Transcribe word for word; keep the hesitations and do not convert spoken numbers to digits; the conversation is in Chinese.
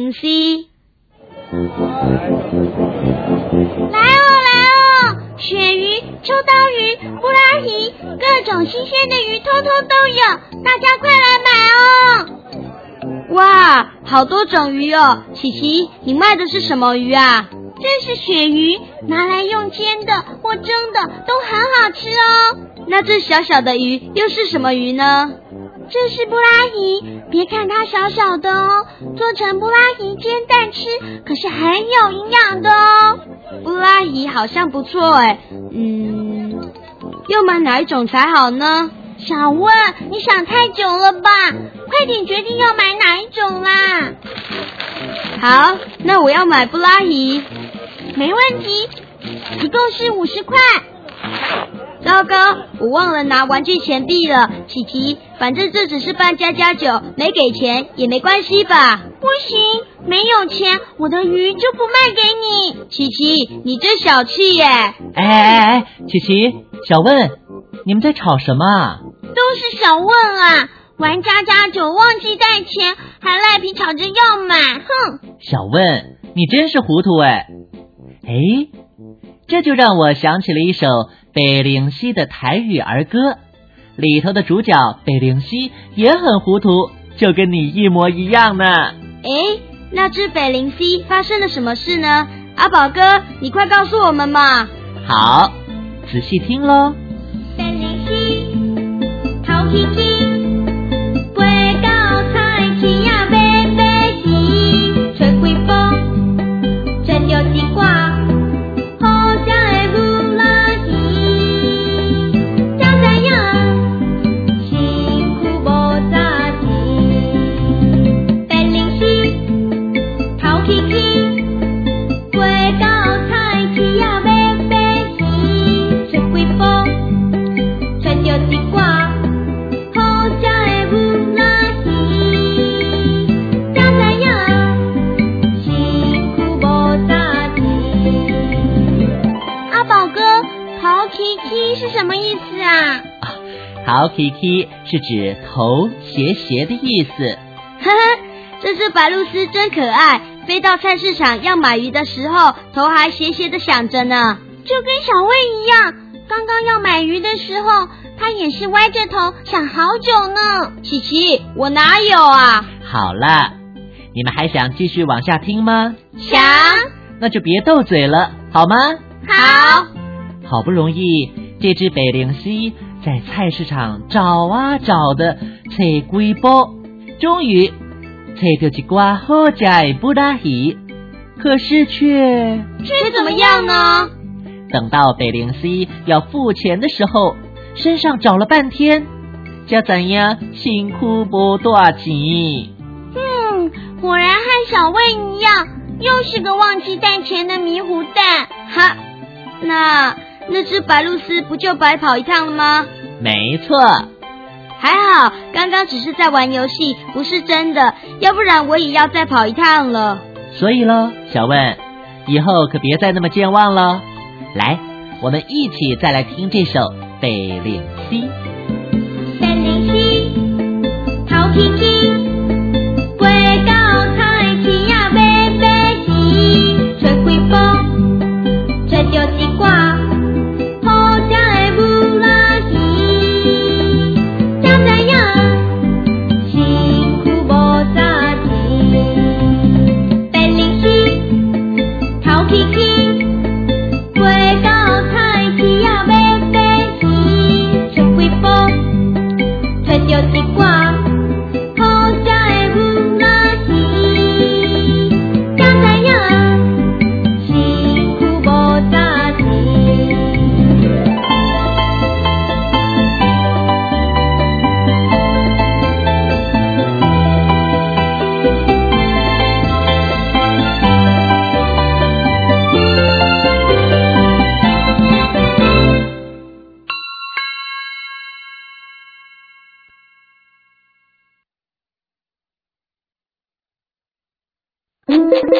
灵溪。 来哦来哦，鳕鱼、秋刀鱼、布拉鱼，各种新鲜的鱼通通都有，大家快来买哦！ 哇，好多种鱼哦！琪琪，你卖的是什么鱼啊？ 这是鳕鱼，拿来用煎的或蒸的都很好吃哦。 那这小小的鱼又是什么鱼呢？ 这是布拉鱼，别看它小小的哦，做成布拉鱼煎蛋吃，可是很有营养的哦。 布拉鱼好像不错诶，嗯，要买哪一种才好呢？ 小问，你想太久了吧？快点决定要买哪一种啦！ 好，那我要买布拉鱼。 没问题，一共是五十块。 糟糕，我忘了拿玩具钱币了。琪琪，反正这只是办家家酒，没给钱也没关系吧？ 不行，没有钱，我的鱼就不卖给你。 琪琪，你真小气耶！哎哎哎，琪琪、小问，你们在吵什么啊？ 都是小问啊，玩家家酒忘记带钱，还赖皮吵着要买，哼！ 小问，你真是糊涂哎！哎，这就让我想起了一首北灵溪的台语儿歌，里头的主角北灵溪也很糊涂，就跟你一模一样呢。 诶，那只北灵溪发生了什么事呢？阿宝哥，你快告诉我们嘛。 好，仔细听咯。 北灵溪头起起，飞到菜市啊买买鱼，吹几风，吹着一挂。 头起起是指头斜斜的意思。 呵呵，这只白鹭鸶真可爱，飞到菜市场要买鱼的时候，头还斜斜的想着呢。 就跟小魏一样，刚刚要买鱼的时候，他也是歪着头想好久呢。 琪琪，我哪有啊？ 好了，你们还想继续往下听吗？ 想。 那就别斗嘴了，好吗？ 好。 好不容易，这只北灵溪在菜市场找啊找的，找几波，终于找到一挂好吃的布拉鱼，可是却却怎么样呢？ 等到北灵溪要付钱的时候，身上找了半天，才怎样辛苦不多钱。 嗯，果然和小魏一样，又是个忘记带钱的迷糊蛋。 哈，那那只白鹭鸶不就白跑一趟了吗？ 没错， 还好刚刚只是在玩游戏，不是真的，要不然我也要再跑一趟了。 所以咯，小问，以后可别再那么健忘了。来，我们一起再来听这首《北灵溪》。